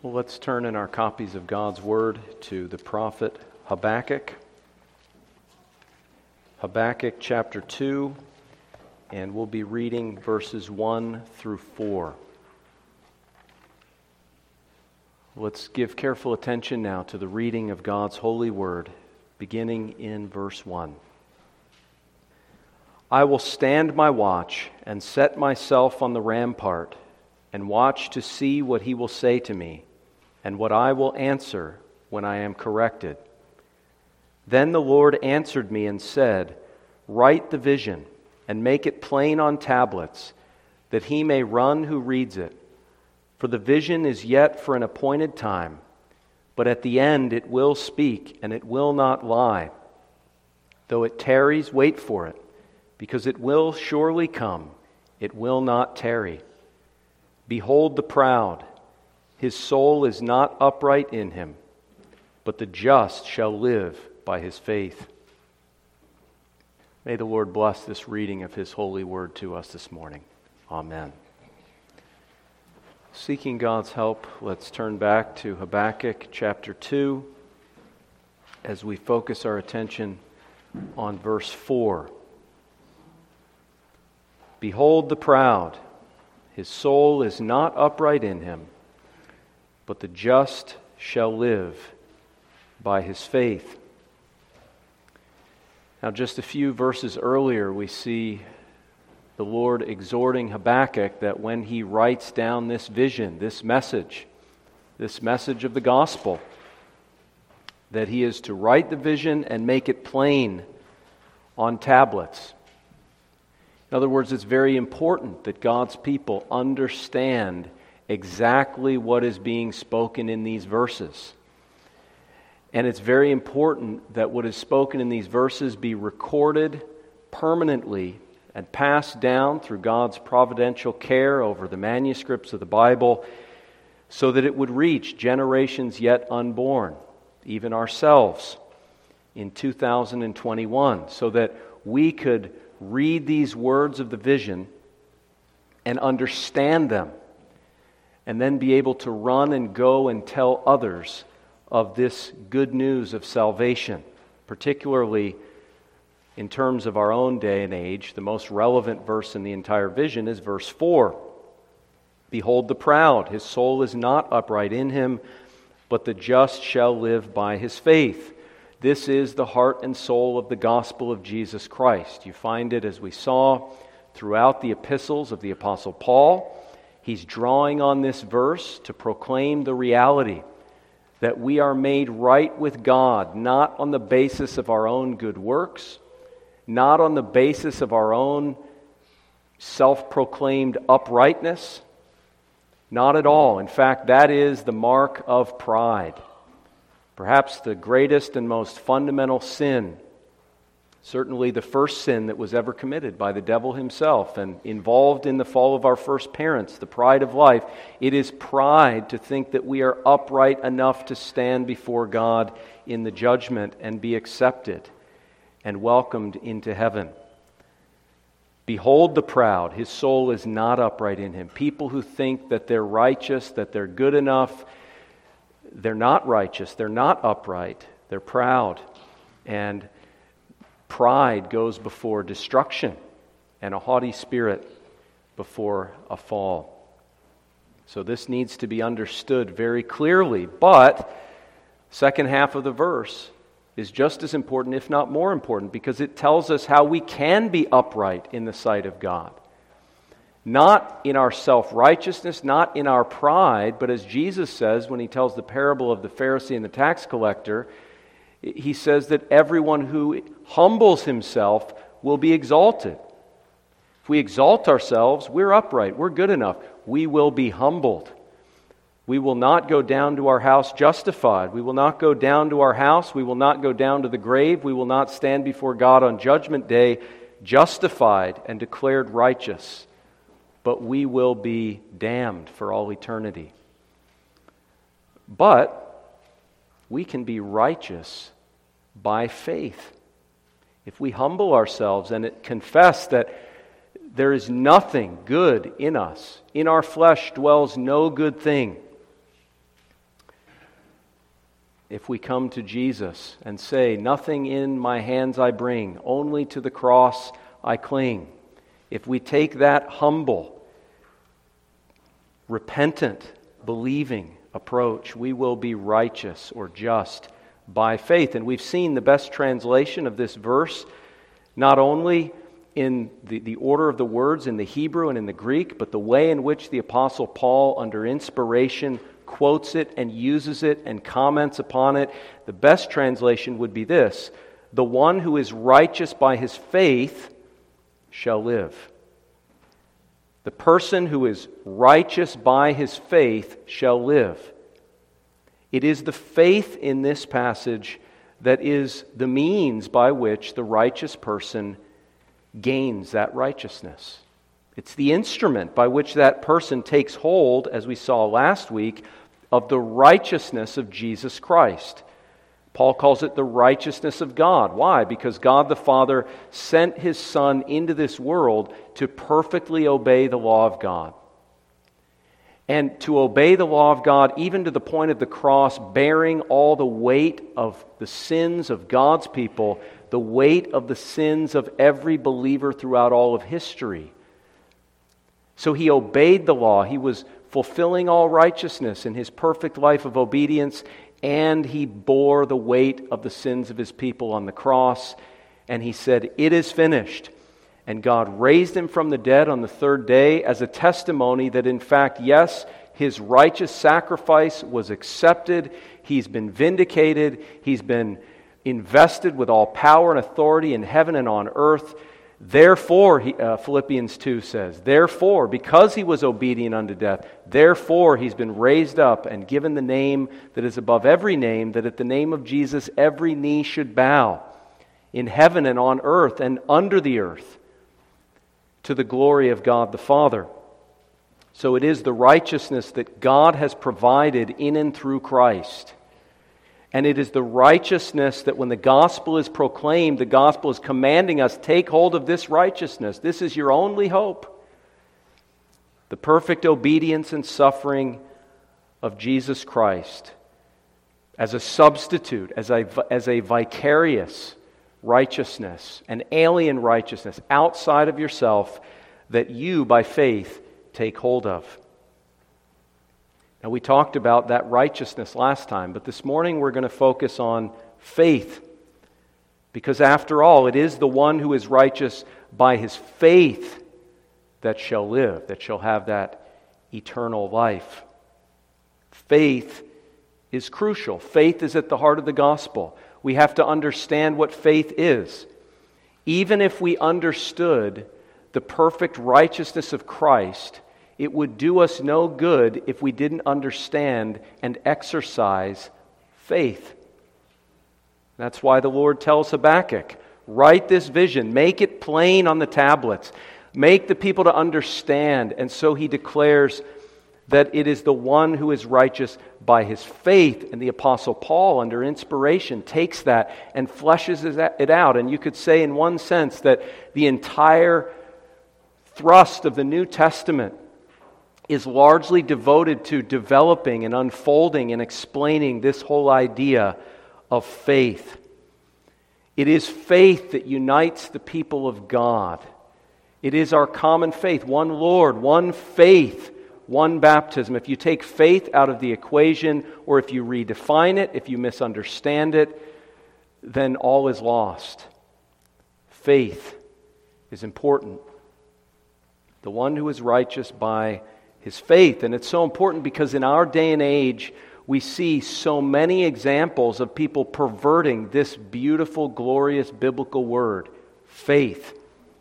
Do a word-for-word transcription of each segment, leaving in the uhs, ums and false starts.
Well, let's turn in our copies of God's Word to the prophet Habakkuk. Habakkuk chapter two, and we'll be reading verses one through four. Let's give careful attention now to the reading of God's holy Word, beginning in verse one. I will stand my watch and set myself on the rampart and watch to see what he will say to me, and what I will answer when I am corrected. Then the Lord answered me and said, Write the vision and make it plain on tablets, that he may run who reads it. For the vision is yet for an appointed time, but at the end it will speak, and it will not lie. Though it tarries, wait for it, because it will surely come, it will not tarry. Behold the proud, his soul is not upright in him, but the just shall live by his faith. May the Lord bless this reading of his holy word to us this morning. Amen. Seeking God's help, let's turn back to Habakkuk chapter two as we focus our attention on verse four. Behold the proud, his soul is not upright in him, but the just shall live by his faith. Now, just a few verses earlier, we see the Lord exhorting Habakkuk that when he writes down this vision, this message, this message of the gospel, that he is to write the vision and make it plain on tablets. In other words, it's very important that God's people understand exactly what is being spoken in these verses. And it's very important that what is spoken in these verses be recorded permanently and passed down through God's providential care over the manuscripts of the Bible so that it would reach generations yet unborn, even ourselves, in two thousand twenty-one, so that we could read these words of the vision and understand them, and then be able to run and go and tell others of this good news of salvation, particularly in terms of our own day and age. The most relevant verse in the entire vision is verse four. Behold the proud, his soul is not upright in him, but the just shall live by his faith. This is the heart and soul of the gospel of Jesus Christ. You find it, as we saw, throughout the epistles of the Apostle Paul. He's drawing on this verse to proclaim the reality that we are made right with God, not on the basis of our own good works, not on the basis of our own self-proclaimed uprightness, not at all. In fact, that is the mark of pride. Perhaps the greatest and most fundamental sin, certainly the first sin that was ever committed by the devil himself and involved in the fall of our first parents, the pride of life. It is pride to think that we are upright enough to stand before God in the judgment and be accepted and welcomed into heaven. Behold the proud, his soul is not upright in him. People who think that they're righteous, that they're good enough, they're not righteous, they're not upright, they're proud. And pride goes before destruction, and a haughty spirit before a fall. So this needs to be understood very clearly. But second half of the verse is just as important, if not more important, because it tells us how we can be upright in the sight of God. Not in our self-righteousness, not in our pride, but as Jesus says when he tells the parable of the Pharisee and the tax collector, he says that everyone who humbles himself will be exalted. If we exalt ourselves, we're upright, we're good enough. We will be humbled. We will not go down to our house justified. We will not go down to our house. We will not go down to the grave. We will not stand before God on Judgment Day justified and declared righteous. But we will be damned for all eternity. But we can be righteous by faith. If we humble ourselves and confess that there is nothing good in us, in our flesh dwells no good thing, if we come to Jesus and say, "Nothing in my hands I bring, only to the cross I cling," if we take that humble, repentant, believing approach, we will be righteous or just by faith. And we've seen the best translation of this verse, not only in the, the order of the words in the Hebrew and in the Greek, but the way in which the Apostle Paul, under inspiration, quotes it and uses it and comments upon it. The best translation would be this: "The one who is righteous by his faith shall live." The person who is righteous by his faith shall live. It is the faith in this passage that is the means by which the righteous person gains that righteousness. It's the instrument by which that person takes hold, as we saw last week, of the righteousness of Jesus Christ. Paul calls it the righteousness of God. Why? Because God the Father sent His Son into this world to perfectly obey the law of God. And to obey the law of God even to the point of the cross, bearing all the weight of the sins of God's people, the weight of the sins of every believer throughout all of history. So He obeyed the law. He was fulfilling all righteousness in His perfect life of obedience, and He bore the weight of the sins of His people on the cross, and He said, "It is finished." And God raised Him from the dead on the third day as a testimony that, in fact, yes, His righteous sacrifice was accepted. He's been vindicated. He's been invested with all power and authority in heaven and on earth. Therefore, he, uh, Philippians two says, therefore, because He was obedient unto death, therefore He's been raised up and given the name that is above every name, that at the name of Jesus every knee should bow, in heaven and on earth and under the earth, to the glory of God the Father. So it is the righteousness that God has provided in and through Christ. And it is the righteousness that when the gospel is proclaimed, the gospel is commanding us, take hold of this righteousness. This is your only hope. The perfect obedience and suffering of Jesus Christ as a substitute, as a, as a vicarious righteousness, an alien righteousness outside of yourself that you, by faith, take hold of. Now, we talked about that righteousness last time, but this morning we're going to focus on faith. Because after all, it is the one who is righteous by his faith that shall live, that shall have that eternal life. Faith is crucial. Faith is at the heart of the gospel. We have to understand what faith is. Even if we understood the perfect righteousness of Christ, it would do us no good if we didn't understand and exercise faith. That's why the Lord tells Habakkuk, write this vision, make it plain on the tablets, make the people to understand. And so he declares that it is the one who is righteous by his faith. And the Apostle Paul, under inspiration, takes that and fleshes it out. And you could say in one sense that the entire thrust of the New Testament is largely devoted to developing and unfolding and explaining this whole idea of faith. It is faith that unites the people of God. It is our common faith, one Lord, one faith, one baptism. If you take faith out of the equation, or if you redefine it, if you misunderstand it, then all is lost. Faith is important. The one who is righteous by his faith. And it's so important because in our day and age, we see so many examples of people perverting this beautiful, glorious biblical word, faith.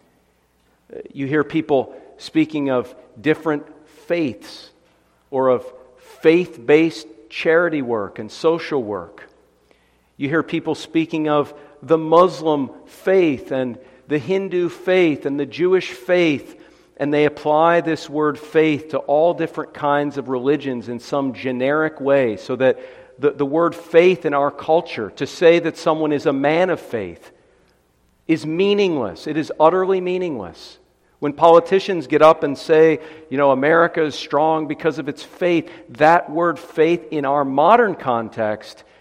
You hear people speaking of different faiths or of faith-based charity work and social work. You hear people speaking of the Muslim faith and the Hindu faith and the Jewish faith, and they apply this word faith to all different kinds of religions in some generic way, so that the, the word faith in our culture, to say that someone is a man of faith, is meaningless. It is utterly meaningless. When politicians get up and say, you know, America is strong because of its faith, that word faith in our modern context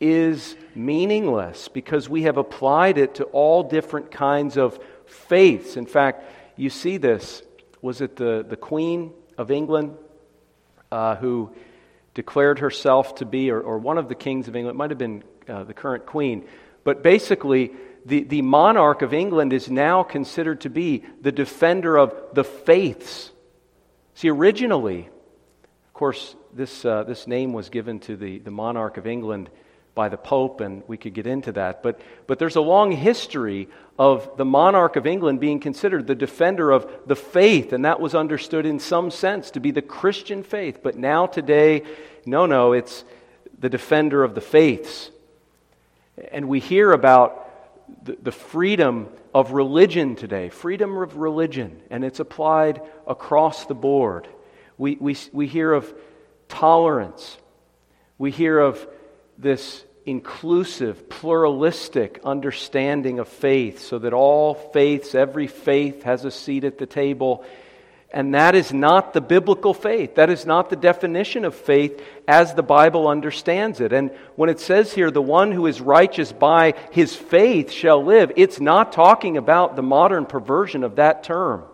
is meaningless because we have applied it to all different kinds of faiths. In fact, you see this. Was it the, the Queen of England uh, who declared herself to be, or, or one of the kings of England, it might have been uh, the current queen, but basically the, the monarch of England is now considered to be the defender of the faiths. See, originally, of course, this uh, this name was given to the, the monarch of England by the Pope, and we could get into that. But but there's a long history of the monarch of England being considered the defender of the faith, and that was understood in some sense to be the Christian faith. But now today, no, no, it's the defender of the faiths. And we hear about the, the freedom of religion today, freedom of religion, and it's applied across the board. We we we hear of tolerance. We hear of this inclusive, pluralistic understanding of faith so that all faiths, every faith has a seat at the table. And that is not the biblical faith. That is not the definition of faith as the Bible understands it. And when it says here, the one who is righteous by his faith shall live, it's not talking about the modern perversion of that term.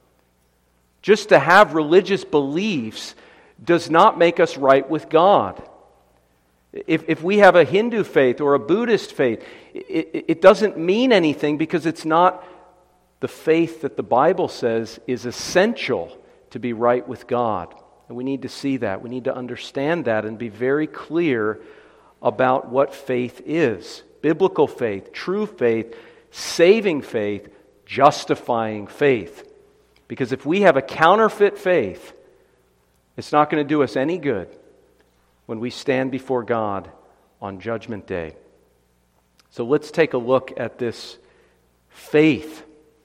Just to have religious beliefs does not make us right with God. If if we have a Hindu faith or a Buddhist faith, it, it doesn't mean anything because it's not the faith that the Bible says is essential to be right with God. And we need to see that. We need to understand that and be very clear about what faith is. Biblical faith, true faith, saving faith, justifying faith. Because if we have a counterfeit faith, it's not going to do us any good when we stand before God on Judgment Day. So let's take a look at this faith.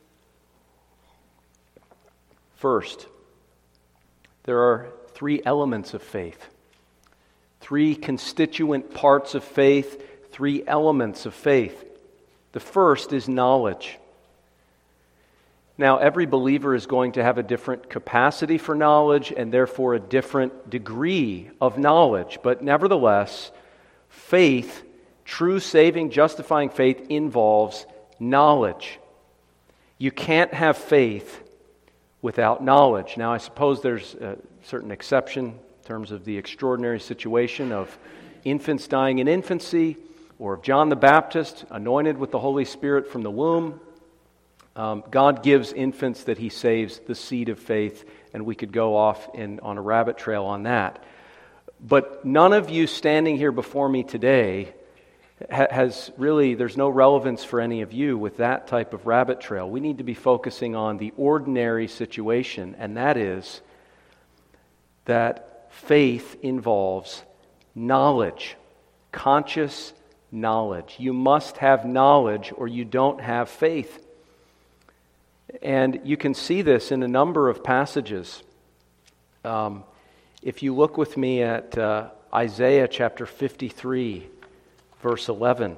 First, there are three elements of faith. Three constituent parts of faith, three elements of faith. The first is knowledge. Now, every believer is going to have a different capacity for knowledge and therefore a different degree of knowledge. But nevertheless, faith, true saving, justifying faith, involves knowledge. You can't have faith without knowledge. Now, I suppose there's a certain exception in terms of the extraordinary situation of infants dying in infancy, or of John the Baptist anointed with the Holy Spirit from the womb. Um, God gives infants that He saves the seed of faith, and we could go off in, on a rabbit trail on that. But none of you standing here before me today ha- has really, there's no relevance for any of you with that type of rabbit trail. We need to be focusing on the ordinary situation, and that is that faith involves knowledge, conscious knowledge. You must have knowledge or you don't have faith. And you can see this in a number of passages. Um, if you look with me at uh, Isaiah chapter fifty-three, verse eleven.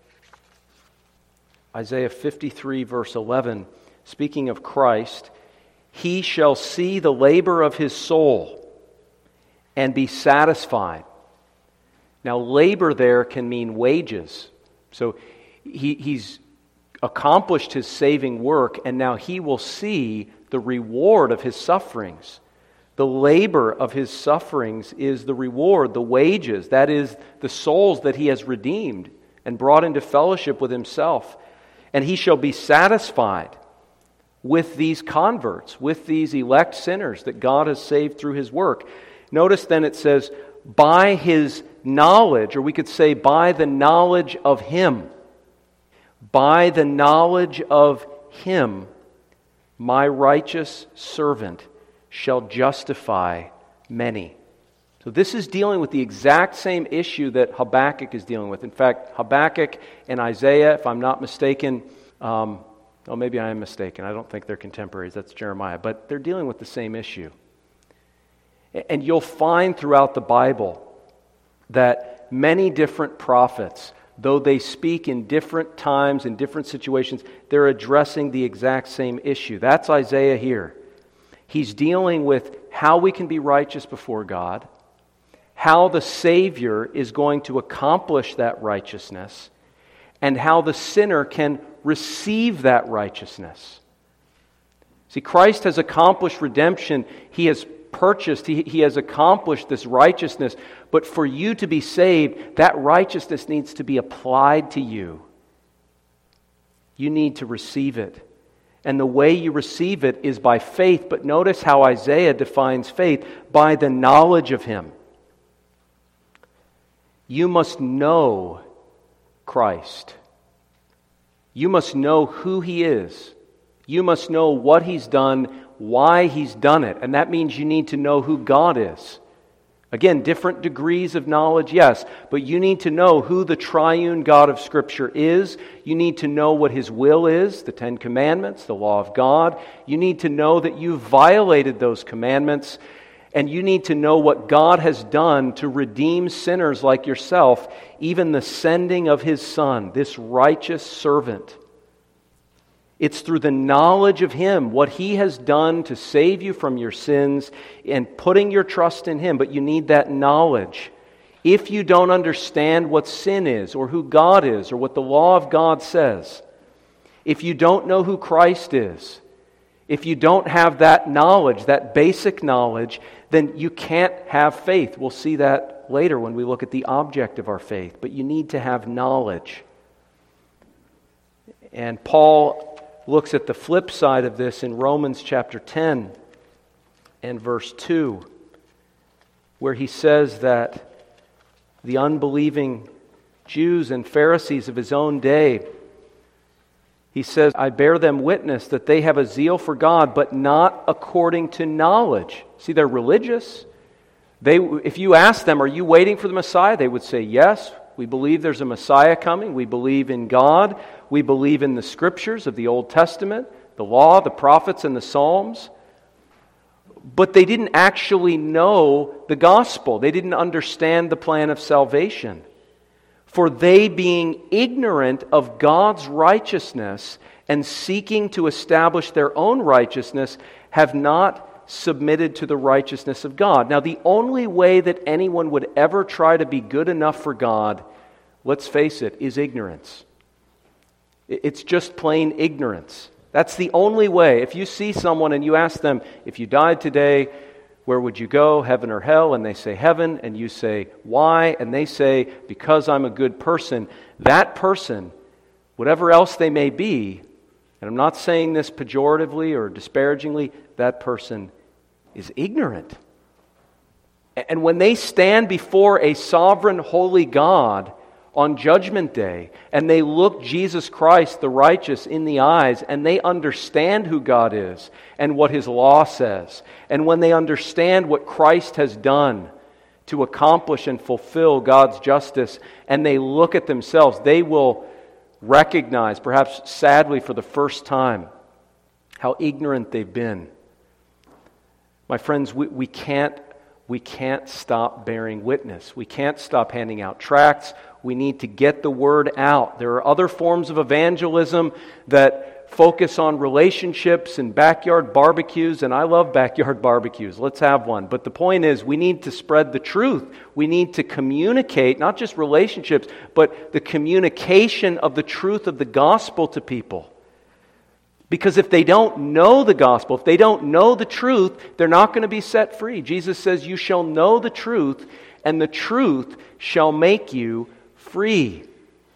Isaiah fifty-three, verse eleven, speaking of Christ, "He shall see the labor of his soul and be satisfied." Now, labor there can mean wages. So he, he's accomplished his saving work, and now he will see the reward of his sufferings. The labor of his sufferings is the reward, the wages. That is the souls that he has redeemed and brought into fellowship with himself. And he shall be satisfied with these converts, with these elect sinners that God has saved through his work. Notice then it says, by his knowledge, or we could say by the knowledge of him. By the knowledge of him, my righteous servant shall justify many. So this is dealing with the exact same issue that Habakkuk is dealing with. In fact, Habakkuk and Isaiah, if I'm not mistaken, um, well, maybe I am mistaken. I don't think they're contemporaries. That's Jeremiah. But they're dealing with the same issue. And you'll find throughout the Bible that many different prophets, though they speak in different times, in different situations, they're addressing the exact same issue. That's Isaiah here. He's dealing with how we can be righteous before God, how the Savior is going to accomplish that righteousness, and how the sinner can receive that righteousness. See, Christ has accomplished redemption. He has purchased, he, he has accomplished this righteousness. But for you to be saved, that righteousness needs to be applied to you. You need to receive it. And the way you receive it is by faith. But notice how Isaiah defines faith: by the knowledge of Him. You must know Christ. You must know who He is. You must know what He's done, why He's done it. And that means you need to know who God is. Again, different degrees of knowledge, yes, but you need to know who the triune God of Scripture is. You need to know what His will is, the Ten Commandments, the law of God. You need to know that you've violated those commandments, and you need to know what God has done to redeem sinners like yourself, even the sending of His Son, this righteous servant. It's through the knowledge of Him, what He has done to save you from your sins, and putting your trust in Him. But you need that knowledge. If you don't understand what sin is, or who God is, or what the law of God says, if you don't know who Christ is, if you don't have that knowledge, that basic knowledge, then you can't have faith. We'll see that later when we look at the object of our faith. But you need to have knowledge. And Paul looks at the flip side of this in Romans chapter ten and verse two, where he says that the unbelieving Jews and Pharisees of his own day, he says, I bear them witness that they have a zeal for God, but not according to knowledge. See, they're religious. They, if you ask them, are you waiting for the Messiah? They would say, yes, we believe there's a Messiah coming. We believe in God. We believe in the Scriptures of the Old Testament, the law, the prophets, and the Psalms. But they didn't actually know the gospel. They didn't understand the plan of salvation. For they, being ignorant of God's righteousness and seeking to establish their own righteousness, have not submitted to the righteousness of God. Now, the only way that anyone would ever try to be good enough for God, let's face it, is ignorance. It's just plain ignorance. That's the only way. If you see someone and you ask them, if you died today, where would you go, heaven or hell? And they say heaven, and you say, why? And they say, because I'm a good person. That person, whatever else they may be, and I'm not saying this pejoratively or disparagingly, that person is ignorant. And when they stand before a sovereign, holy God on Judgment Day, and they look Jesus Christ, the righteous, in the eyes, and they understand who God is and what His law says, and when they understand what Christ has done to accomplish and fulfill God's justice, and they look at themselves, they will recognize, perhaps sadly for the first time, how ignorant they've been. My friends, we, we can't we can't stop bearing witness. We can't stop handing out tracts. We need to get the word out. There are other forms of evangelism that focus on relationships and backyard barbecues, and I love backyard barbecues. Let's have one. But the point is, we need to spread the truth. We need to communicate, not just relationships, but the communication of the truth of the gospel to people. Because if they don't know the gospel, if they don't know the truth, they're not going to be set free. Jesus says, you shall know the truth, and the truth shall make you free.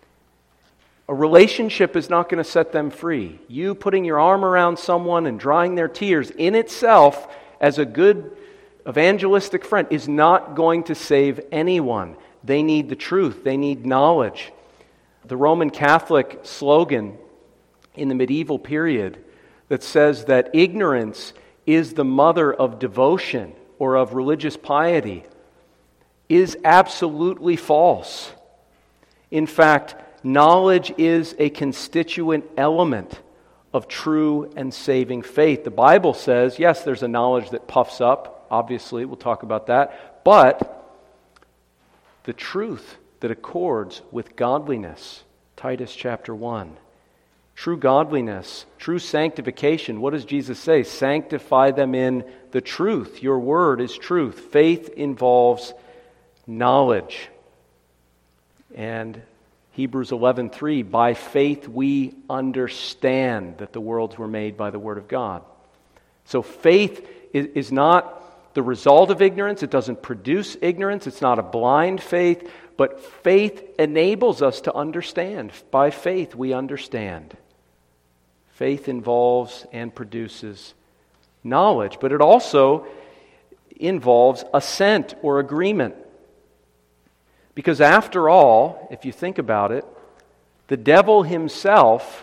A relationship is not going to set them free. You putting your arm around someone and drying their tears in itself as a good evangelistic friend is not going to save anyone. They need the truth. They need knowledge. The Roman Catholic slogan in the medieval period that says that ignorance is the mother of devotion or of religious piety is absolutely false. In fact, knowledge is a constituent element of true and saving faith. The Bible says, yes, there's a knowledge that puffs up, obviously, we'll talk about that, but the truth that accords with godliness, Titus chapter one. True godliness, true sanctification. What does Jesus say? Sanctify them in the truth. Your word is truth. Faith involves knowledge. And Hebrews eleven three, by faith we understand that the worlds were made by the word of God. So faith is, is not the result of ignorance. It doesn't produce ignorance. It's not a blind faith. But faith enables us to understand. By faith we understand. Faith involves and produces knowledge. But it also involves assent or agreement. Because after all, if you think about it, the devil himself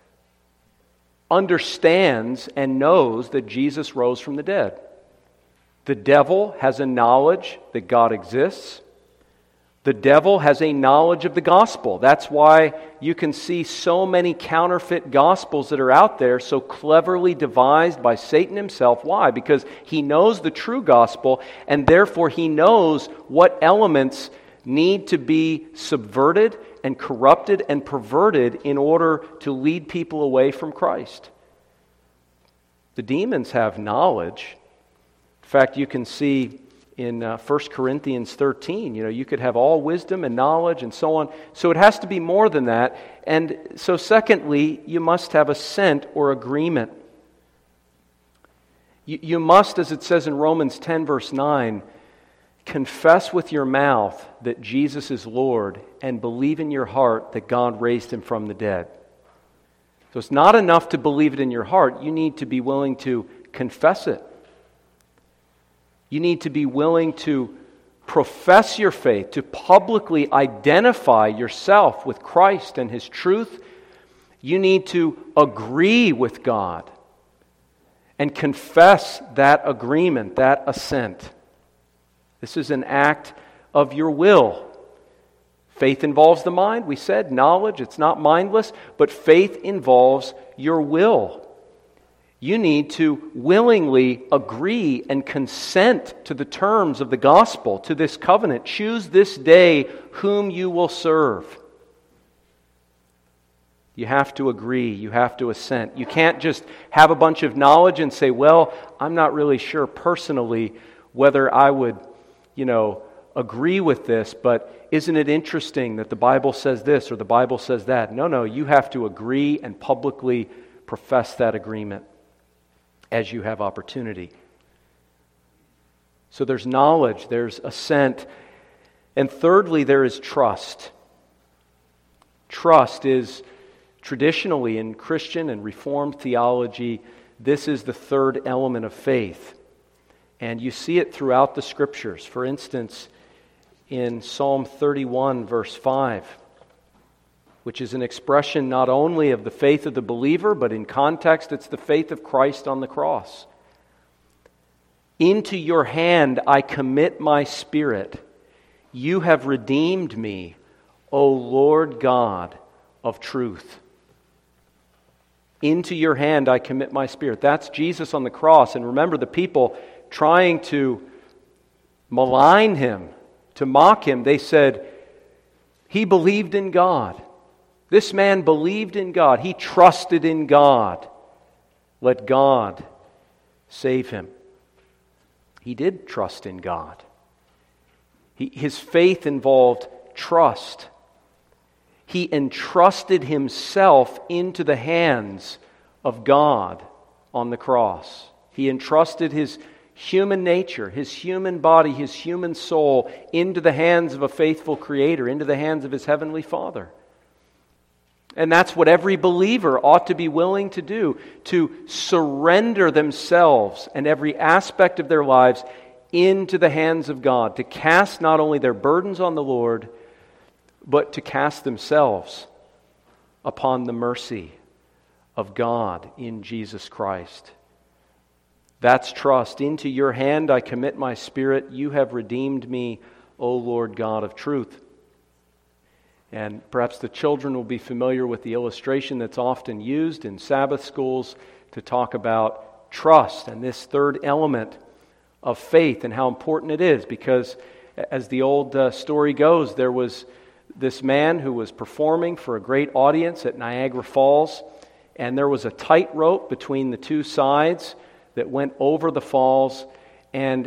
understands and knows that Jesus rose from the dead. The devil has a knowledge that God exists. The devil has a knowledge of the gospel. That's why you can see so many counterfeit gospels that are out there, so cleverly devised by Satan himself. Why? Because he knows the true gospel, and therefore he knows what elements need to be subverted and corrupted and perverted in order to lead people away from Christ. The demons have knowledge. In fact, you can see in uh, First Corinthians thirteen, you know, you could have all wisdom and knowledge and so on. So it has to be more than that. And so secondly, you must have assent or agreement. You, you must, as it says in Romans ten verse nine, confess with your mouth that Jesus is Lord and believe in your heart that God raised him from the dead. So it's not enough to believe it in your heart. You need to be willing to confess it. You need to be willing to profess your faith, to publicly identify yourself with Christ and his truth. You need to agree with God and confess that agreement, that assent. This is an act of your will. Faith involves the mind, we said, knowledge, it's not mindless, but faith involves your will. You need to willingly agree and consent to the terms of the gospel, to this covenant. Choose this day whom you will serve. You have to agree, you have to assent. You can't just have a bunch of knowledge and say, well, I'm not really sure personally whether I would you know, agree with this, but isn't it interesting that the Bible says this or the Bible says that? No, no, you have to agree and publicly profess that agreement as you have opportunity. So there's knowledge, there's assent, and thirdly, there is trust. Trust is traditionally in Christian and Reformed theology, this is the third element of faith. And you see it throughout the Scriptures. For instance, in Psalm thirty-one, verse five, which is an expression not only of the faith of the believer, but in context, it's the faith of Christ on the cross. Into your hand I commit my spirit. You have redeemed me, O Lord God of truth. Into your hand I commit my spirit. That's Jesus on the cross. And remember, the people trying to malign him, to mock him, they said, he believed in God. This man believed in God. He trusted in God. Let God save him. He did trust in God. He, his faith involved trust. He entrusted himself into the hands of God on the cross. He entrusted his human nature, his human body, his human soul into the hands of a faithful Creator, into the hands of his heavenly Father. And that's what every believer ought to be willing to do, to surrender themselves and every aspect of their lives into the hands of God, to cast not only their burdens on the Lord, but to cast themselves upon the mercy of God in Jesus Christ. That's trust. Into your hand I commit my spirit. You have redeemed me, O Lord God of truth. And perhaps the children will be familiar with the illustration that's often used in Sabbath schools to talk about trust and this third element of faith and how important it is. Because as the old uh, story goes, there was this man who was performing for a great audience at Niagara Falls, and there was a tightrope between the two sides that went over the falls, and he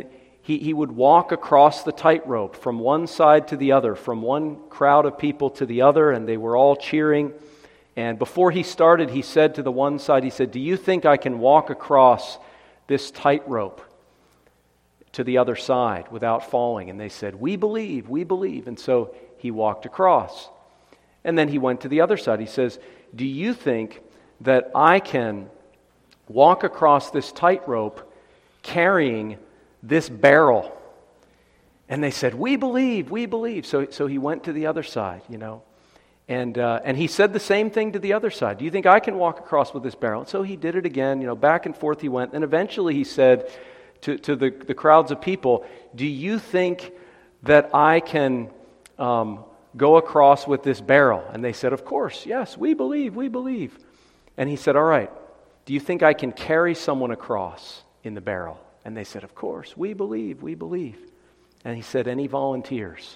He, he would walk across the tightrope from one side to the other, from one crowd of people to the other, and they were all cheering. And before he started, he said to the one side, he said, "Do you think I can walk across this tightrope to the other side without falling?" And they said, "We believe, we believe." And so he walked across. And then he went to the other side. He says, "Do you think that I can walk across this tightrope carrying this barrel?" And they said, "We believe, we believe." So, so he went to the other side, you know. And uh, and he said the same thing to the other side. "Do you think I can walk across with this barrel?" And so he did it again, you know, back and forth he went. And eventually he said to, to the, the crowds of people, "Do you think that I can um, go across with this barrel?" And they said, "Of course, yes, we believe, we believe." And he said, "All right, do you think I can carry someone across in the barrel?" And they said, "Of course, we believe, we believe." And he said, "Any volunteers?"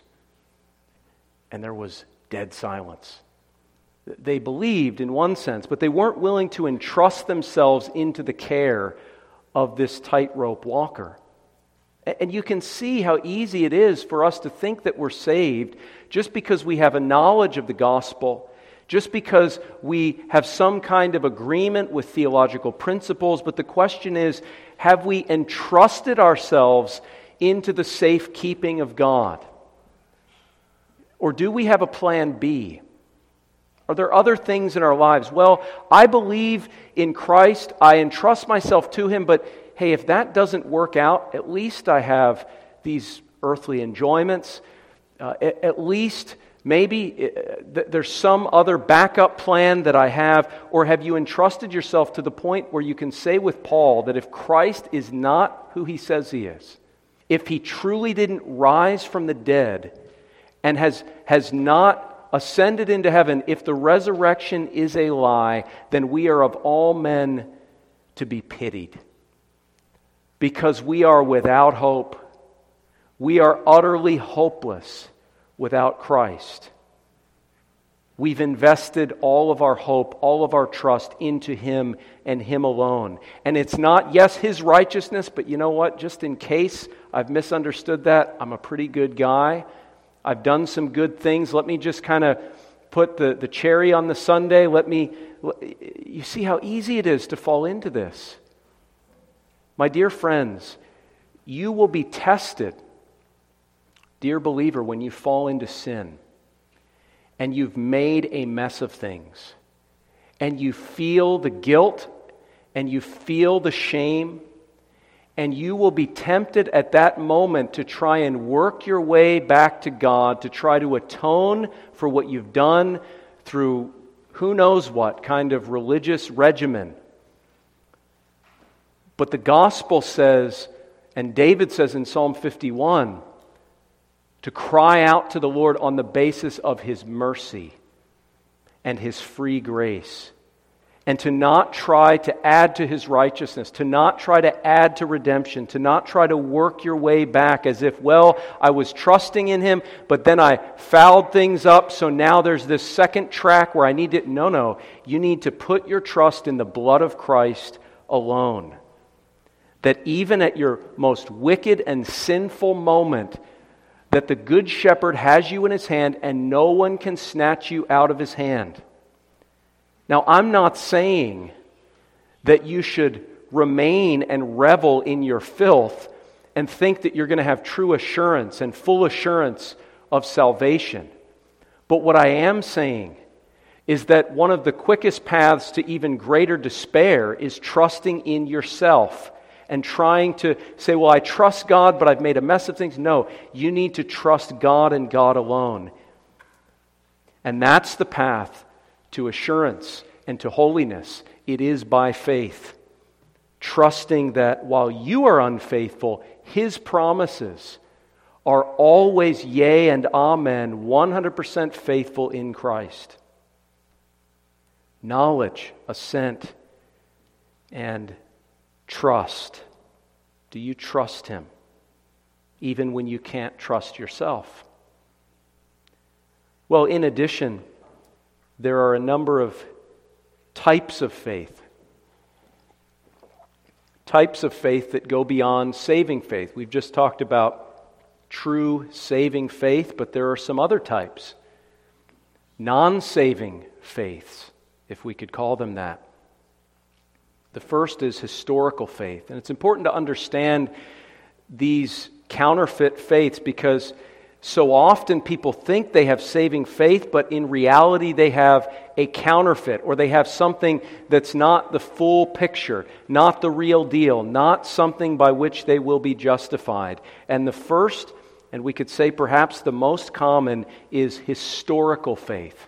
And there was dead silence. They believed in one sense, but they weren't willing to entrust themselves into the care of this tightrope walker. And you can see how easy it is for us to think that we're saved just because we have a knowledge of the gospel, just because we have some kind of agreement with theological principles. But the question is, have we entrusted ourselves into the safekeeping of God? Or do we have a plan B? Are there other things in our lives? Well, I believe in Christ. I entrust myself to Him. But hey, if that doesn't work out, at least I have these earthly enjoyments. Uh, at, at least maybe uh, th- there's some other backup plan that I have. Or have you entrusted yourself to the point where you can say with Paul that if Christ is not who He says He is, if He truly didn't rise from the dead and has, has not ascended into heaven, if the resurrection is a lie, then we are of all men to be pitied. Because we are without hope. We are utterly hopeless without Christ. We've invested all of our hope, all of our trust into Him and Him alone. And it's not, yes, His righteousness, but you know what? Just in case I've misunderstood that, I'm a pretty good guy. I've done some good things. Let me just kind of put the, the cherry on the sundae. Let me, you see how easy it is to fall into this. My dear friends, you will be tested, dear believer, when you fall into sin and you've made a mess of things and you feel the guilt and you feel the shame. And you will be tempted at that moment to try and work your way back to God, to try to atone for what you've done through who knows what kind of religious regimen. But the gospel says, and David says in Psalm fifty-one, to cry out to the Lord on the basis of His mercy and His free grace. And to not try to add to His righteousness, to not try to add to redemption, to not try to work your way back as if, well, I was trusting in Him, but then I fouled things up, so now there's this second track where I need to... No, no. You need to put your trust in the blood of Christ alone. That even at your most wicked and sinful moment, that the Good Shepherd has you in His hand and no one can snatch you out of His hand. Now, I'm not saying that you should remain and revel in your filth and think that you're going to have true assurance and full assurance of salvation. But what I am saying is that one of the quickest paths to even greater despair is trusting in yourself and trying to say, well, I trust God, but I've made a mess of things. No, you need to trust God and God alone. And that's the path to assurance and to holiness. It is by faith, trusting that while you are unfaithful, His promises are always yea and amen, one hundred percent faithful in Christ. Knowledge, assent, and trust. Do you trust Him, even when you can't trust yourself? Well, in addition, there are a number of types of faith. types of faith that go beyond saving faith. We've just talked about true saving faith, but there are some other types. Non-saving faiths, if we could call them that. The first is historical faith. And it's important to understand these counterfeit faiths because so often people think they have saving faith, but in reality they have a counterfeit, or they have something that's not the full picture, not the real deal, not something by which they will be justified. And the first, and we could say perhaps the most common, is historical faith.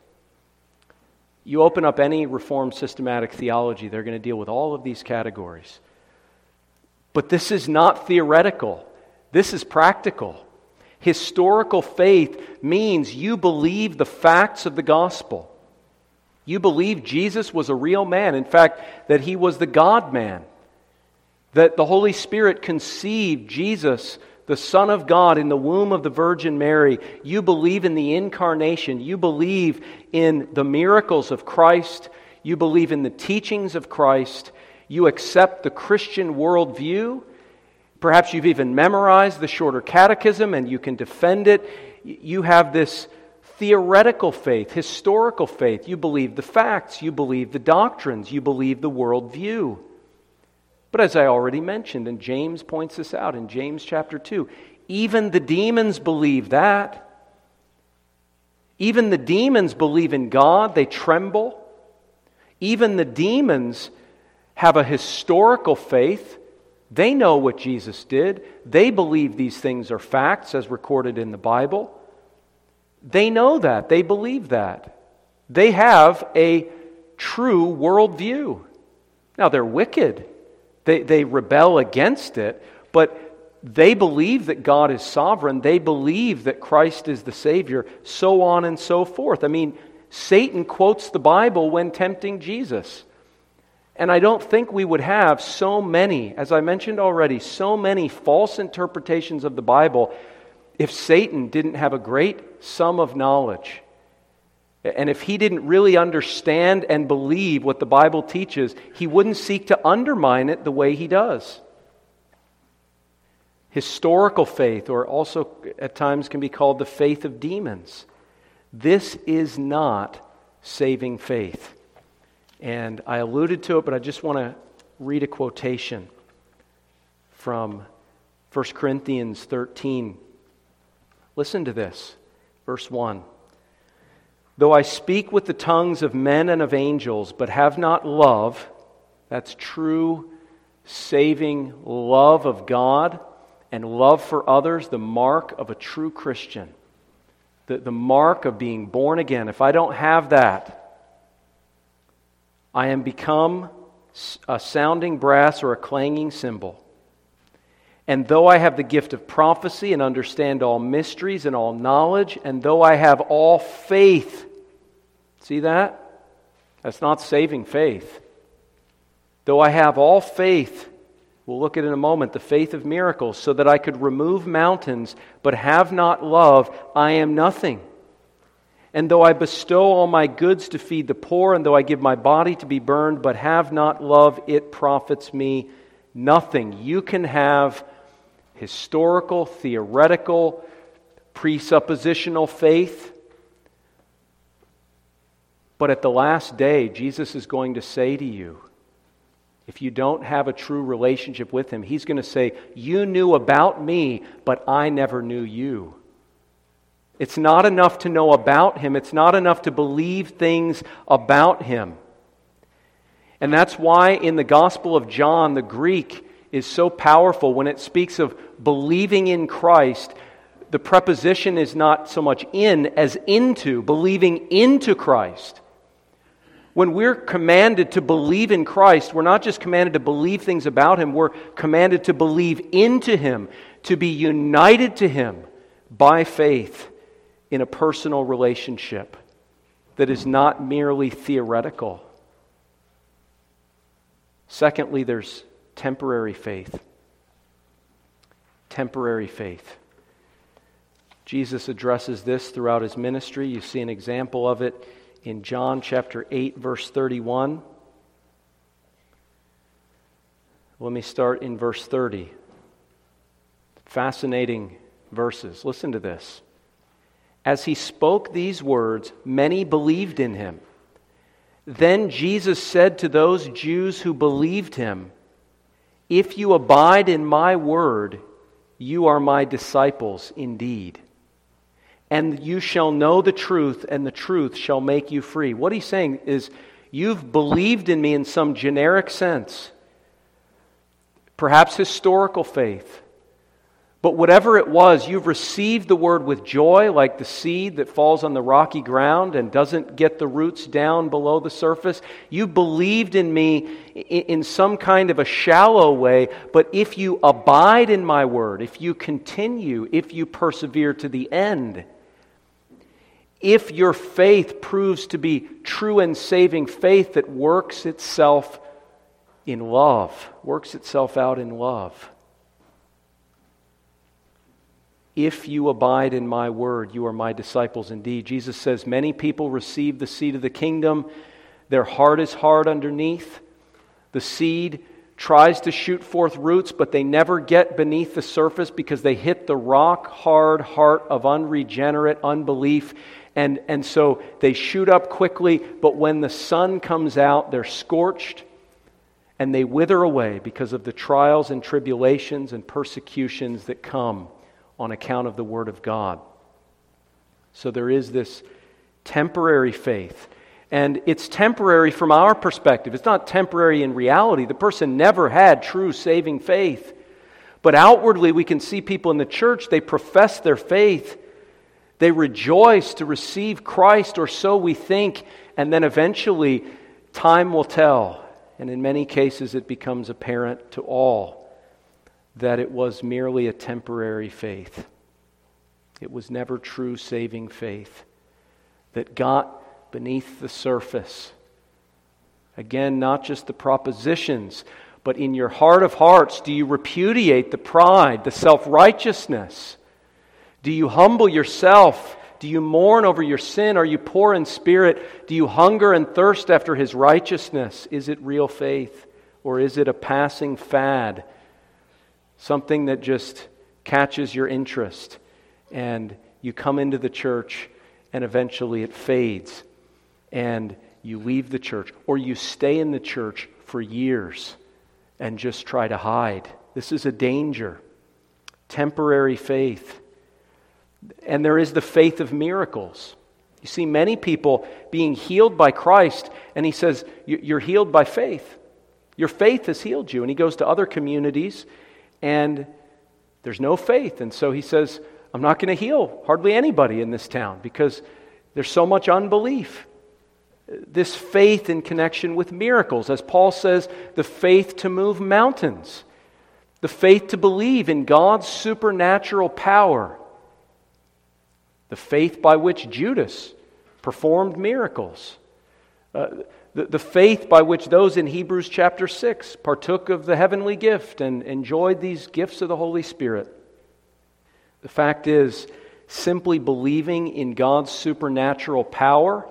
You open up any Reformed systematic theology, they're going to deal with all of these categories. But this is not theoretical. This is practical. Historical faith means you believe the facts of the gospel. You believe Jesus was a real man. In fact, that he was the God-man. That the Holy Spirit conceived Jesus, the Son of God, in the womb of the Virgin Mary. You believe in the incarnation. You believe in the miracles of Christ. You believe in the teachings of Christ. You accept the Christian worldview. Perhaps you've even memorized the shorter catechism and you can defend it. You have this theoretical faith, historical faith. You believe the facts. You believe the doctrines. You believe the worldview. But as I already mentioned, and James points this out in James chapter two, even the demons believe that. Even the demons believe in God. They tremble. Even the demons have a historical faith. They know what Jesus did. They believe these things are facts as recorded in the Bible. They know that. They believe that. They have a true worldview. Now, they're wicked. They, they rebel against it, but they believe that God is sovereign. They believe that Christ is the Savior, so on and so forth. I mean, Satan quotes the Bible when tempting Jesus. And I don't think we would have so many, as I mentioned already, so many false interpretations of the Bible if Satan didn't have a great sum of knowledge. And if he didn't really understand and believe what the Bible teaches, he wouldn't seek to undermine it the way he does. Historical faith, or also at times can be called the faith of demons. This is not saving faith. And I alluded to it, but I just want to read a quotation from First Corinthians thirteen. Listen to this, verse one. Though I speak with the tongues of men and of angels, but have not love, that's true saving love of God and love for others, the mark of a true Christian, the, the mark of being born again. If I don't have that, I am become a sounding brass or a clanging cymbal. And though I have the gift of prophecy and understand all mysteries and all knowledge, and though I have all faith, see that? That's not saving faith. Though I have all faith, we'll look at in a moment, the faith of miracles, so that I could remove mountains, but have not love, I am nothing. And though I bestow all my goods to feed the poor, and though I give my body to be burned, but have not love, it profits me nothing. You can have historical, theoretical, presuppositional faith, but at the last day, Jesus is going to say to you, if you don't have a true relationship with Him, He's going to say, you knew about me, but I never knew you. It's not enough to know about Him. It's not enough to believe things about Him. And that's why in the Gospel of John, the Greek is so powerful. When it speaks of believing in Christ, the preposition is not so much in as into, believing into Christ. When we're commanded to believe in Christ, we're not just commanded to believe things about Him, we're commanded to believe into Him, to be united to Him by faith in a personal relationship that is not merely theoretical. Secondly, there's temporary faith. Temporary faith. Jesus addresses this throughout His ministry. You see an example of it in John chapter eight, verse thirty-one. Let me start in verse thirty. Fascinating verses. Listen to this. As he spoke these words, many believed in him. Then Jesus said to those Jews who believed him, "If you abide in my word, you are my disciples indeed. And you shall know the truth, and the truth shall make you free." What he's saying is, you've believed in me in some generic sense, perhaps historical faith. But whatever it was, you've received the word with joy, like the seed that falls on the rocky ground and doesn't get the roots down below the surface. You believed in me in some kind of a shallow way, but if you abide in my word, if you continue, if you persevere to the end, if your faith proves to be true and saving faith that works itself in love, works itself out in love. If you abide in my word, you are my disciples indeed. Jesus says many people receive the seed of the kingdom. Their heart is hard underneath. The seed tries to shoot forth roots, but they never get beneath the surface because they hit the rock-hard heart of unregenerate unbelief. And, and so they shoot up quickly, but when the sun comes out, they're scorched and they wither away because of the trials and tribulations and persecutions that come on account of the Word of God. So there is this temporary faith. And it's temporary from our perspective. It's not temporary in reality. The person never had true saving faith. But outwardly we can see people in the church, they profess their faith. They rejoice to receive Christ, or so we think. And then eventually time will tell. And in many cases it becomes apparent to all that it was merely a temporary faith. It was never true saving faith that got beneath the surface. Again, not just the propositions, but in your heart of hearts, do you repudiate the pride, the self-righteousness? Do you humble yourself? Do you mourn over your sin? Are you poor in spirit? Do you hunger and thirst after His righteousness? Is it real faith, or is it a passing fad? Something that just catches your interest, and you come into the church and eventually it fades and you leave the church, or you stay in the church for years and just try to hide. This is a danger. Temporary faith. And there is the faith of miracles. You see many people being healed by Christ, and he says, you're healed by faith. Your faith has healed you. And he goes to other communities and there's no faith. And so he says, I'm not going to heal hardly anybody in this town because there's so much unbelief. This faith in connection with miracles. As Paul says, the faith to move mountains. The faith to believe in God's supernatural power. The faith by which Judas performed miracles. Uh, The, the faith by which those in Hebrews chapter six partook of the heavenly gift and enjoyed these gifts of the Holy Spirit. The fact is, simply believing in God's supernatural power,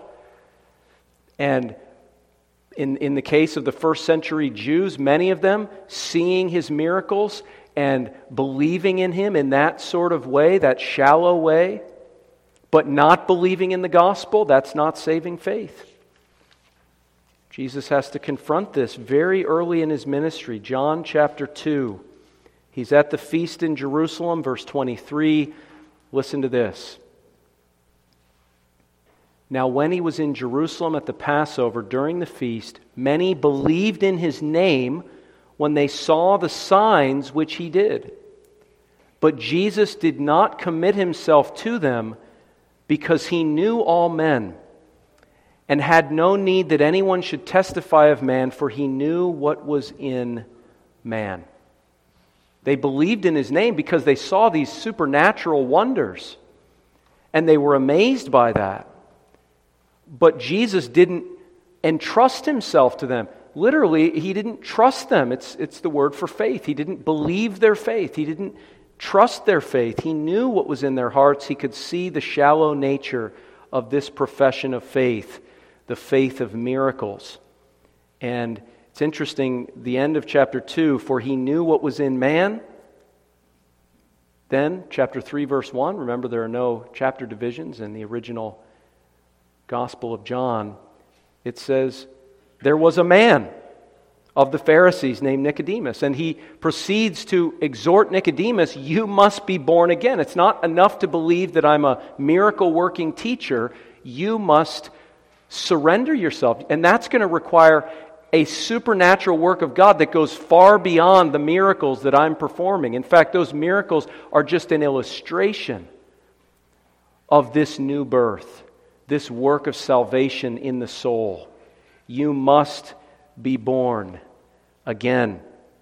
and in, in the case of the first century Jews, many of them seeing His miracles and believing in Him in that sort of way, that shallow way, but not believing in the gospel, that's not saving faith. Jesus has to confront this very early in His ministry. John chapter two. He's at the feast in Jerusalem, verse twenty-three. Listen to this. Now when He was in Jerusalem at the Passover during the feast, many believed in His name when they saw the signs which He did. But Jesus did not commit Himself to them because He knew all men, and had no need that anyone should testify of man, for He knew what was in man. They believed in His name because they saw these supernatural wonders, and they were amazed by that. But Jesus didn't entrust Himself to them. Literally, He didn't trust them. It's, it's the word for faith. He didn't believe their faith. He didn't trust their faith. He knew what was in their hearts. He could see the shallow nature of this profession of faith. The faith of miracles. And It's interesting, the end of chapter two, for he knew what was in man. Then, chapter three, verse one, remember there are no chapter divisions in the original Gospel of John. It says, there was a man of the Pharisees named Nicodemus, and he proceeds to exhort Nicodemus, you must be born again. It's not enough to believe that I'm a miracle-working teacher. You must surrender yourself, and that's going to require a supernatural work of God that goes far beyond the miracles that I'm performing. In fact, those miracles are just an illustration of this new birth, this work of salvation in the soul. You must be born again.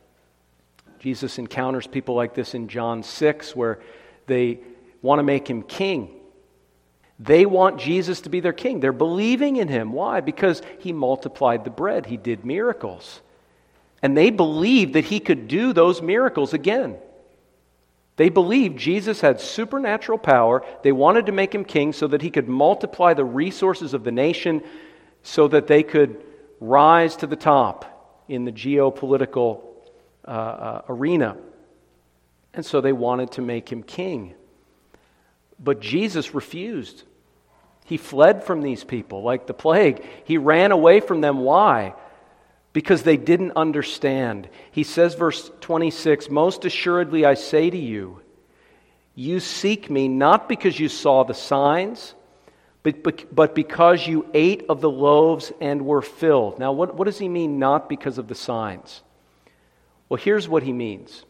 Jesus encounters people like this in John six, where they want to make him king. They want Jesus to be their king. They're believing in him. Why? Because he multiplied the bread. He did miracles. And they believed that he could do those miracles again. They believed Jesus had supernatural power. They wanted to make him king so that he could multiply the resources of the nation so that they could rise to the top in the geopolitical uh, uh, arena. And so they wanted to make him king. But Jesus refused. He fled from these people like the plague. He ran away from them. Why? Because they didn't understand. He says, verse twenty-six, most assuredly I say to you, you seek me not because you saw the signs, but, but because you ate of the loaves and were filled. Now, what, what does he mean, not because of the signs? Well, here's what he means.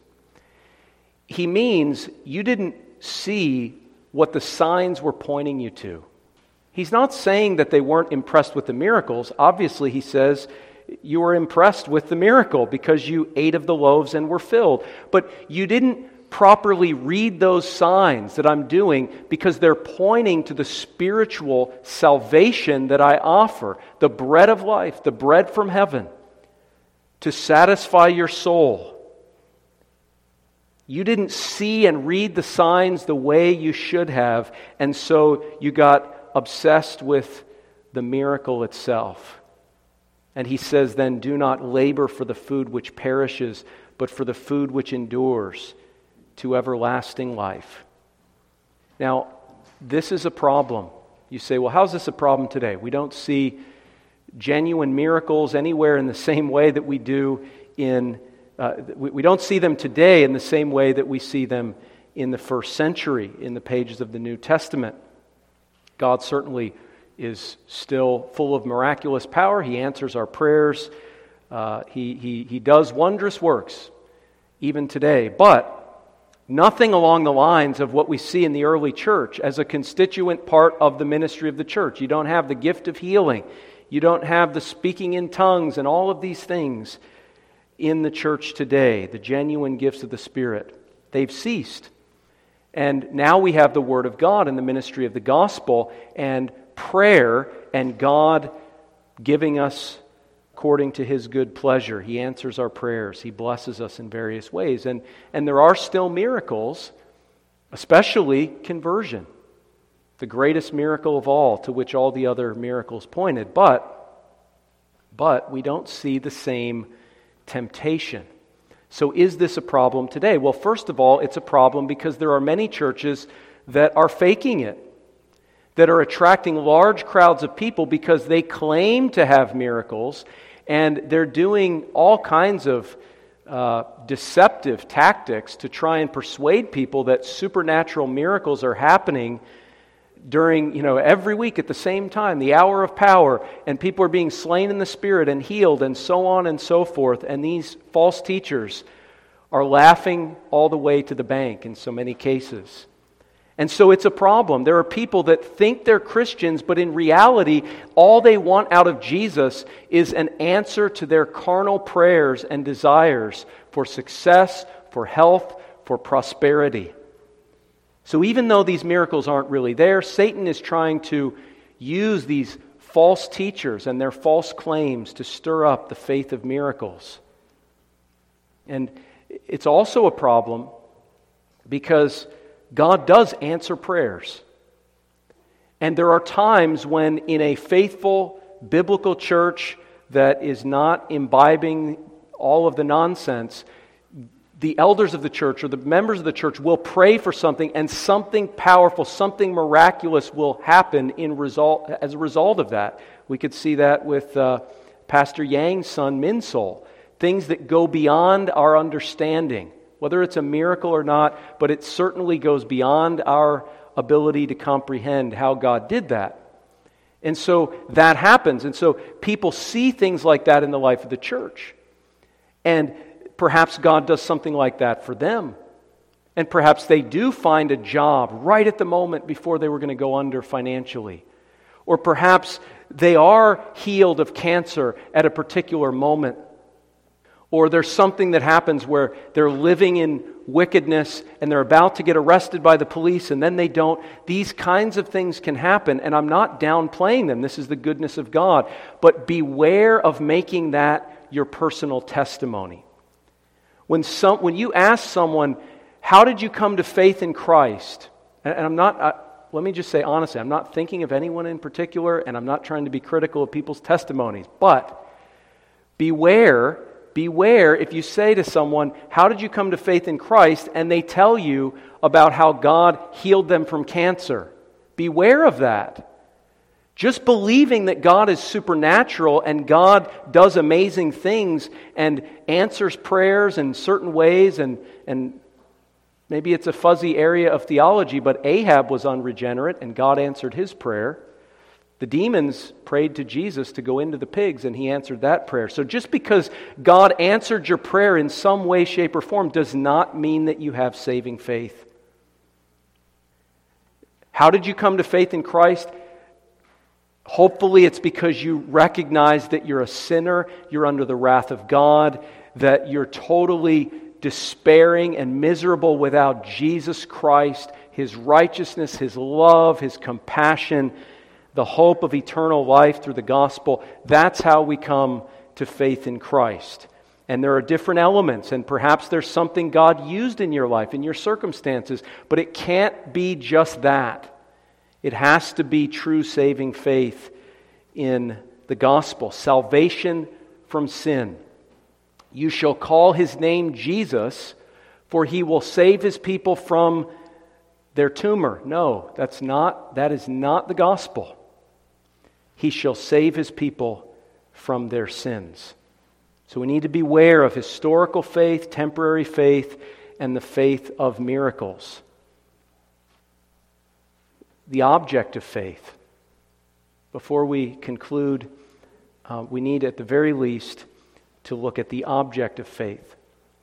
He means you didn't see what the signs were pointing you to. He's not saying that they weren't impressed with the miracles. Obviously, he says, you were impressed with the miracle because you ate of the loaves and were filled. But you didn't properly read those signs that I'm doing because they're pointing to the spiritual salvation that I offer, the bread of life, the bread from heaven, to satisfy your soul. You didn't see and read the signs the way you should have, and so you got obsessed with the miracle itself. And he says then, do not labor for the food which perishes, but for the food which endures to everlasting life. Now, this is a problem. You say, well, how's this a problem today? We don't see genuine miracles anywhere in the same way that we do in Uh, we, we don't see them today in the same way that we see them in the first century in the pages of the New Testament. God certainly is still full of miraculous power. He answers our prayers. Uh, he, he, he does wondrous works even today. But nothing along the lines of what we see in the early church as a constituent part of the ministry of the church. You don't have the gift of healing. You don't have the speaking in tongues and all of these things in the church today, the genuine gifts of the Spirit. They've ceased. And now we have the Word of God and the ministry of the gospel and prayer and God giving us according to His good pleasure. He answers our prayers. He blesses us in various ways. And, and there are still miracles, especially conversion, the greatest miracle of all, to which all the other miracles pointed. But, but we don't see the same temptation. So is this a problem today? Well, first of all, it's a problem because there are many churches that are faking it, that are attracting large crowds of people because they claim to have miracles, and they're doing all kinds of uh, deceptive tactics to try and persuade people that supernatural miracles are happening during, you know, every week at the same time, the hour of power, and people are being slain in the Spirit and healed and so on and so forth. And these false teachers are laughing all the way to the bank in so many cases. And so it's a problem. There are people that think they're Christians, but in reality, all they want out of Jesus is an answer to their carnal prayers and desires for success, for health, for prosperity. So even though these miracles aren't really there, Satan is trying to use these false teachers and their false claims to stir up the faith of miracles. And it's also a problem because God does answer prayers. And there are times when in a faithful biblical church that is not imbibing all of the nonsense, the elders of the church or the members of the church will pray for something, and something powerful, something miraculous will happen in result as a result of that. We could see that with uh, Pastor Yang's son, Minsol. Things that go beyond our understanding, whether it's a miracle or not, but it certainly goes beyond our ability to comprehend how God did that. And so that happens. And so people see things like that in the life of the church. And perhaps God does something like that for them. And perhaps they do find a job right at the moment before they were going to go under financially. Or perhaps they are healed of cancer at a particular moment. Or there's something that happens where they're living in wickedness and they're about to get arrested by the police and then they don't. These kinds of things can happen, and I'm not downplaying them. This is the goodness of God. But beware of making that your personal testimony. When some, when you ask someone, how did you come to faith in Christ? And I'm not, I, let me just say honestly, I'm not thinking of anyone in particular, and I'm not trying to be critical of people's testimonies. But beware, beware if you say to someone, how did you come to faith in Christ? And they tell you about how God healed them from cancer. Beware of that. Just believing that God is supernatural and God does amazing things and answers prayers in certain ways, and, and maybe it's a fuzzy area of theology, but Ahab was unregenerate and God answered his prayer. The demons prayed to Jesus to go into the pigs and he answered that prayer. So just because God answered your prayer in some way, shape, or form does not mean that you have saving faith. How did you come to faith in Christ? Hopefully it's because you recognize that you're a sinner, you're under the wrath of God, that you're totally despairing and miserable without Jesus Christ, His righteousness, His love, His compassion, the hope of eternal life through the gospel. That's how we come to faith in Christ. And there are different elements, and perhaps there's something God used in your life, in your circumstances, but it can't be just that. It has to be true saving faith in the gospel. Salvation from sin. You shall call His name Jesus, for He will save His people from their tumor. No, that's not, that is not the gospel. He shall save His people from their sins. So we need to beware of historical faith, temporary faith, and the faith of miracles. The object of faith. Before we conclude, uh, we need at the very least to look at the object of faith.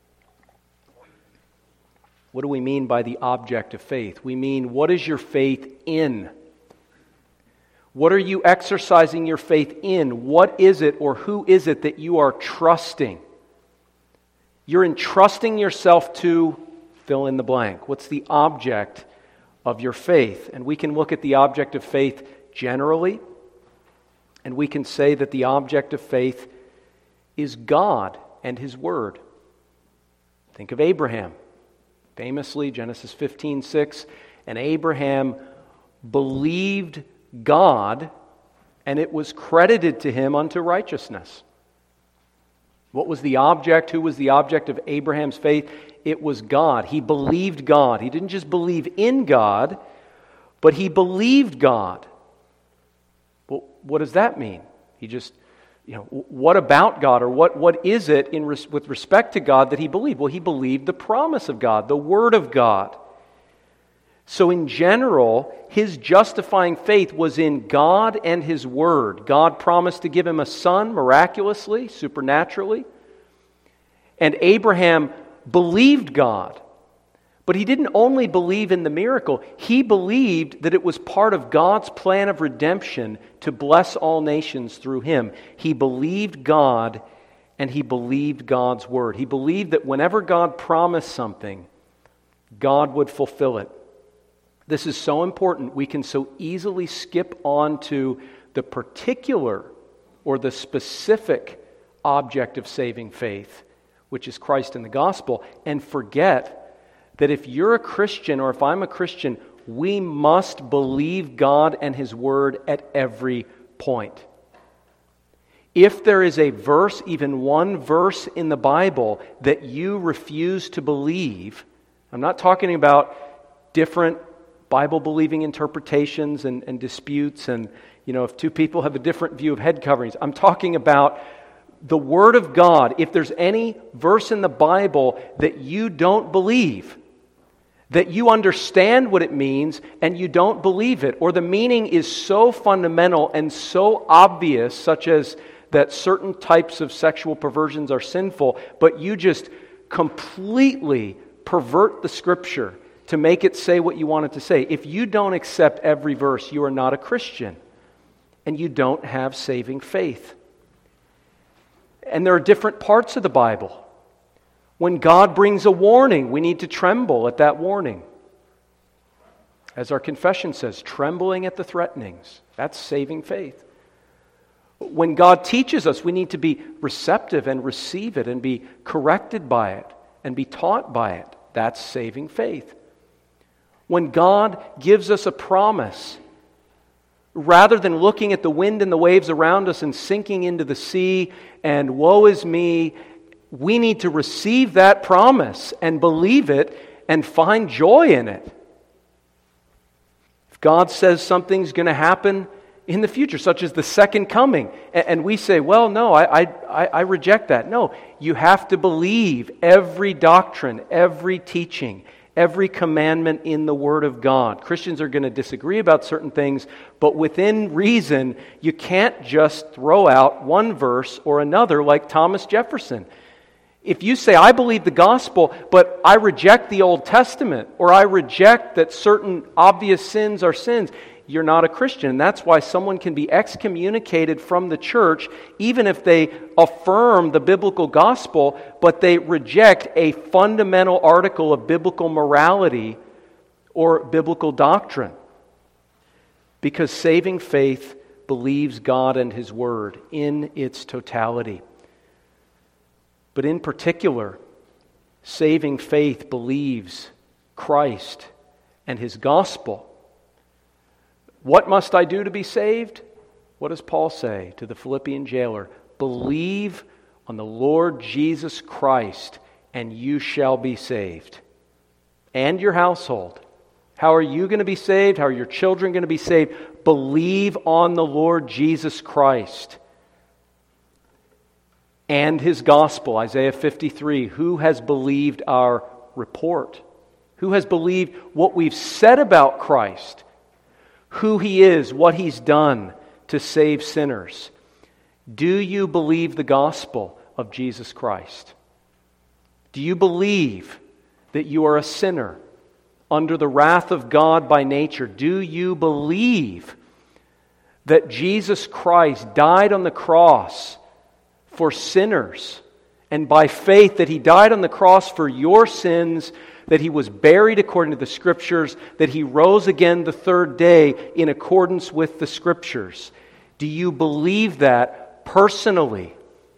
What do we mean by the object of faith? We mean, what is your faith in? What are you exercising your faith in? What is it or who is it that you are trusting? You're entrusting yourself to fill in the blank. What's the object of your faith? And we can look at the object of faith generally, and we can say that the object of faith is God and His Word. Think of Abraham. Famously, Genesis fifteen six, and Abraham believed God, and it was credited to him unto righteousness. What was the object? Who was the object of Abraham's faith? It was God. He believed God. He didn't just believe in God, but he believed God. Well, what does that mean? He just, you know, what about God, or what, what is it in res- with respect to God that he believed? Well, he believed the promise of God, the Word of God. So in general, his justifying faith was in God and His Word. God promised to give him a son miraculously, supernaturally. And Abraham believed God. But he didn't only believe in the miracle. He believed that it was part of God's plan of redemption to bless all nations through him. He believed God, and he believed God's Word. He believed that whenever God promised something, God would fulfill it. This is so important. We can so easily skip on to the particular or the specific object of saving faith, which is Christ and the gospel, and forget that if you're a Christian or if I'm a Christian, we must believe God and His Word at every point. If there is a verse, even one verse in the Bible that you refuse to believe, I'm not talking about different Bible-believing interpretations and, and disputes and, you know, if two people have a different view of head coverings. I'm talking about the Word of God. If there's any verse in the Bible that you don't believe, that you understand what it means and you don't believe it, or the meaning is so fundamental and so obvious, such as that certain types of sexual perversions are sinful, but you just completely pervert the Scripture to make it say what you want it to say. If you don't accept every verse, you are not a Christian, and you don't have saving faith. And there are different parts of the Bible. When God brings a warning, we need to tremble at that warning. As our confession says, trembling at the threatenings. That's saving faith. When God teaches us, we need to be receptive and receive it and be corrected by it and be taught by it. That's saving faith. When God gives us a promise, rather than looking at the wind and the waves around us and sinking into the sea and woe is me, we need to receive that promise and believe it and find joy in it. If God says something's going to happen in the future, such as the second coming, and we say, well, no, I, I, I reject that. No, you have to believe every doctrine, every teaching, every commandment in the Word of God. Christians are going to disagree about certain things, but within reason, you can't just throw out one verse or another like Thomas Jefferson. If you say, I believe the gospel, but I reject the Old Testament, or I reject that certain obvious sins are sins, you're not a Christian. And that's why someone can be excommunicated from the church even if they affirm the biblical gospel, but they reject a fundamental article of biblical morality or biblical doctrine. Because saving faith believes God and His Word in its totality. But in particular, saving faith believes Christ and His gospel. What must I do to be saved? What does Paul say to the Philippian jailer? Believe on the Lord Jesus Christ, and you shall be saved. And your household. How are you going to be saved? How are your children going to be saved? Believe on the Lord Jesus Christ and His gospel. Isaiah fifty-three, who has believed our report? Who has believed what we've said about Christ? Who He is, what He's done to save sinners. Do you believe the gospel of Jesus Christ? Do you believe that you are a sinner under the wrath of God by nature? Do you believe that Jesus Christ died on the cross for sinners, and by faith that He died on the cross for your sins, that He was buried according to the Scriptures, that He rose again the third day in accordance with the Scriptures? Do you believe that personally?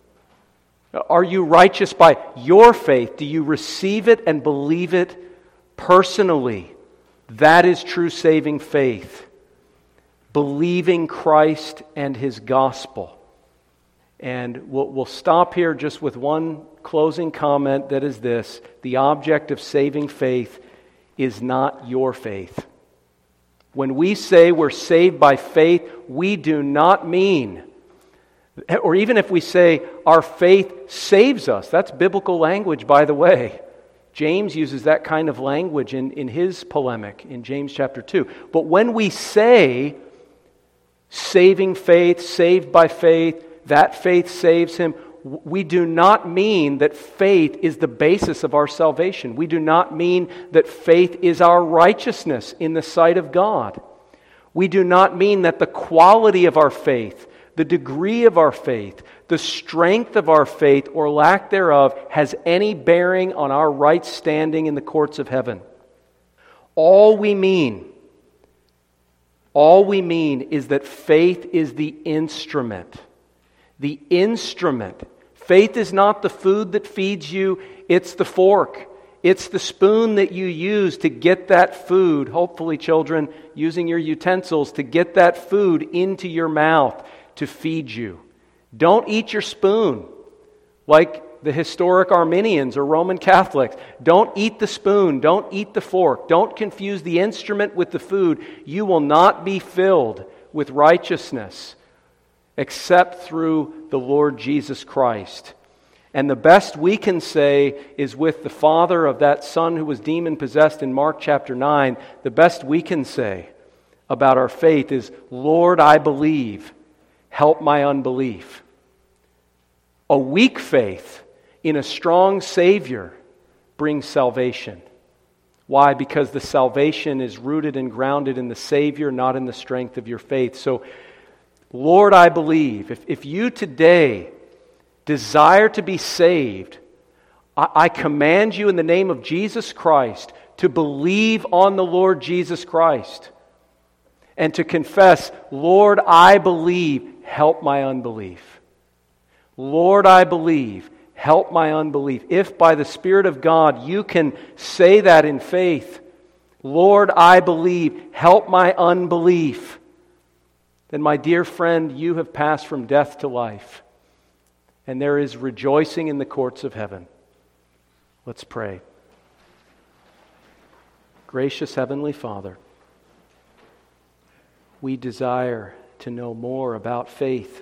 Are you righteous by your faith? Do you receive it and believe it personally? That is true saving faith. Believing Christ and His gospel. And we'll, we'll stop here just with one closing comment, that is this: the object of saving faith is not your faith. When we say we're saved by faith, we do not mean, or even if we say our faith saves us, that's biblical language, by the way. James uses that kind of language in, in his polemic in James chapter two. But when we say saving faith, saved by faith, that faith saves him, we do not mean that faith is the basis of our salvation. We do not mean that faith is our righteousness in the sight of God. We do not mean that the quality of our faith, the degree of our faith, the strength of our faith or lack thereof has any bearing on our right standing in the courts of heaven. All we mean, all we mean is that faith is the instrument. The instrument. Faith is not the food that feeds you, it's the fork. It's the spoon that you use to get that food, hopefully children, using your utensils to get that food into your mouth to feed you. Don't eat your spoon like the historic Arminians or Roman Catholics. Don't eat the spoon. Don't eat the fork. Don't confuse the instrument with the food. You will not be filled with righteousness except through the Lord Jesus Christ. And the best we can say is with the father of that son who was demon-possessed in Mark chapter nine, the best we can say about our faith is, Lord, I believe. Help my unbelief. A weak faith in a strong Savior brings salvation. Why? Because the salvation is rooted and grounded in the Savior, not in the strength of your faith. So, Lord, I believe. If, if you today desire to be saved, I, I command you in the name of Jesus Christ to believe on the Lord Jesus Christ and to confess, Lord, I believe, help my unbelief. Lord, I believe, help my unbelief. If by the Spirit of God you can say that in faith, Lord, I believe, help my unbelief, then my dear friend, you have passed from death to life, and there is rejoicing in the courts of heaven. Let's pray. Gracious Heavenly Father, we desire to know more about faith,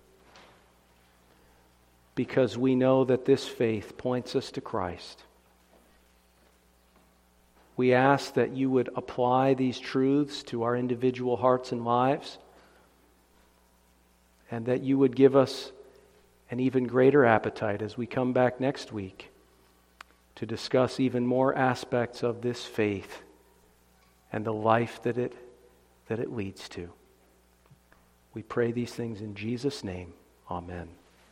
because we know that this faith points us to Christ. We ask that you would apply these truths to our individual hearts and lives, and that you would give us an even greater appetite as we come back next week to discuss even more aspects of this faith and the life that it, that it leads to. We pray these things in Jesus' name. Amen.